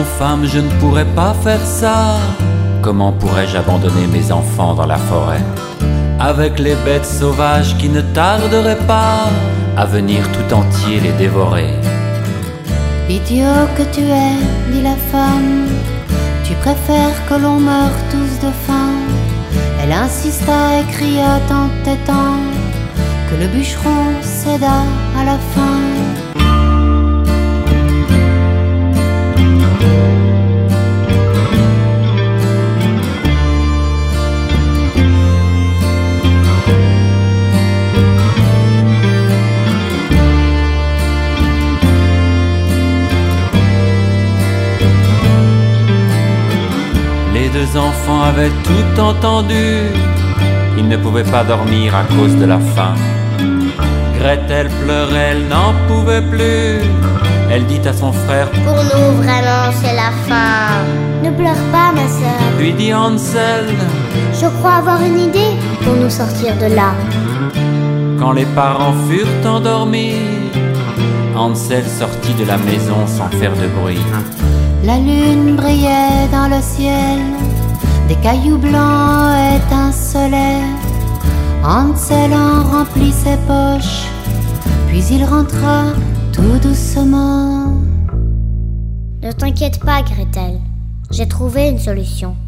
femme, je ne pourrais pas faire ça. Comment pourrais-je abandonner mes enfants dans la forêt, avec les bêtes sauvages qui ne tarderaient pas à venir tout entier les dévorer? Idiot que tu es, dit la femme, tu préfères que l'on meure tous de faim. Elle insista et cria tant et tant que le bûcheron céda à la fin. Les deux enfants avaient tout entendu. Ils ne pouvaient pas dormir à cause de la faim. Gretel pleurait, elle n'en pouvait plus. Elle dit à son frère: pour nous vraiment c'est la fin. Ne pleure pas ma sœur. Puis dit Hansel: je crois avoir une idée pour nous sortir de là. Quand les parents furent endormis, Hansel sortit de la maison sans faire de bruit. La lune brillait dans le ciel, des cailloux blancs étincelaient. Hansel en remplit ses poches, puis il rentra tout doucement. Ne t'inquiète pas, Gretel, j'ai trouvé une solution.